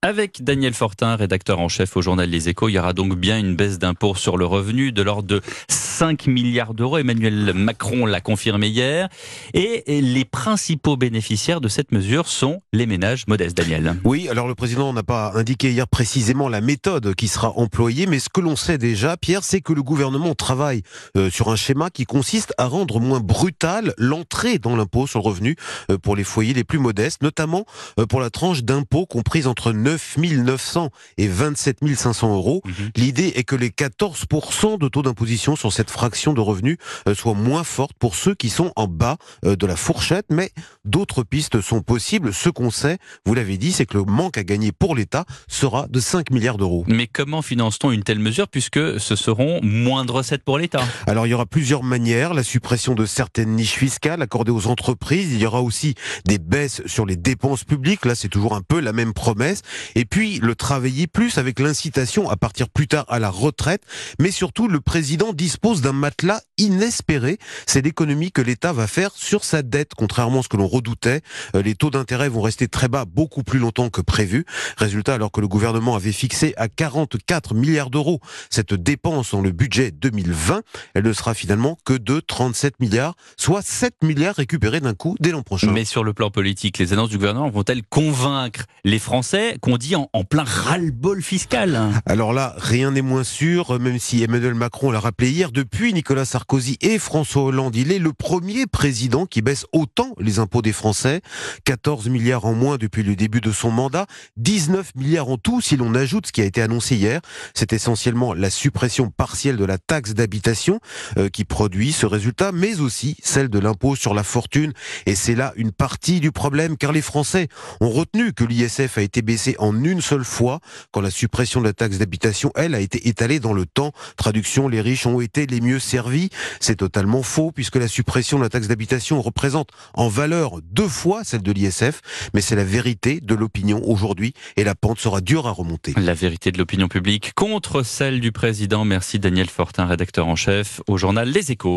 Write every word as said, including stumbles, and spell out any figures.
Avec Daniel Fortin, rédacteur en chef au journal Les Échos, il y aura donc bien une baisse d'impôt sur le revenu de l'ordre de cinq milliards d'euros. Emmanuel Macron l'a confirmé hier. Et les principaux bénéficiaires de cette mesure sont les ménages modestes, Daniel. Oui, alors le président n'a pas indiqué hier précisément la méthode qui sera employée, mais ce que l'on sait déjà, Pierre, c'est que le gouvernement travaille euh, sur un schéma qui consiste à rendre moins brutale l'entrée dans l'impôt sur le revenu euh, pour les foyers les plus modestes, notamment euh, pour la tranche d'impôt comprise entre neuf mille neuf cents et vingt-sept mille cinq cents euros. Mmh. L'idée est que les quatorze pour cent de taux d'imposition sur cette fraction de revenus euh, soient moins fortes pour ceux qui sont en bas euh, de la fourchette, mais d'autres pistes sont possibles. Ce qu'on sait, vous l'avez dit, c'est que le manque à gagner pour l'État sera de cinq milliards d'euros. Mais comment finance-t-on une telle mesure puisque ce seront moins de recettes pour l'État? Alors il y aura plusieurs manières. La suppression de certaines niches fiscales accordées aux entreprises. Il y aura aussi des baisses sur les dépenses publiques. Là, c'est toujours un peu la même promesse. Et puis le travailler plus avec l'incitation à partir plus tard à la retraite. Mais surtout, le président dispose d'un matelas inespéré. C'est l'économie que l'État va faire sur sa dette. Contrairement à ce que l'on redoutait, les taux d'intérêt vont rester très bas beaucoup plus longtemps que prévu. Résultat, alors que le gouvernement avait fixé à quarante-quatre milliards d'euros cette dépense dans le budget deux mille vingt, elle ne sera finalement que de trente-sept milliards, soit sept milliards récupérés d'un coup dès l'an prochain. Mais sur le plan politique, les annonces du gouvernement vont-elles convaincre les Français qu'on dit en, en plein ras-le-bol fiscal? Alors là, rien n'est moins sûr, même si Emmanuel Macron l'a rappelé hier, depuis Nicolas Sarkozy et François Hollande, il est le premier président qui baisse autant les impôts des Français. quatorze milliards en moins depuis le début de son mandat, dix-neuf milliards en tout si l'on ajoute ce qui a été annoncé hier. C'est essentiellement la suppression partielle de la taxe d'habitation euh, qui produit ce résultat, mais aussi celle de l'impôt sur la fortune. Et c'est là une partie du problème, car les Français ont retenu que l'I S F a été baissé en une seule fois, quand la suppression de la taxe d'habitation, elle, a été étalée dans le temps. Traduction, les riches ont été les mieux servis. C'est totalement faux, puisque la suppression de la taxe d'habitation représente en valeur deux fois celle de l'I S F, mais c'est la vérité de l'opinion aujourd'hui, et la pente sera dure à remonter. La vérité de l'opinion publique contre celle du président. Merci Daniel Fortin, rédacteur en chef au journal Les Échos.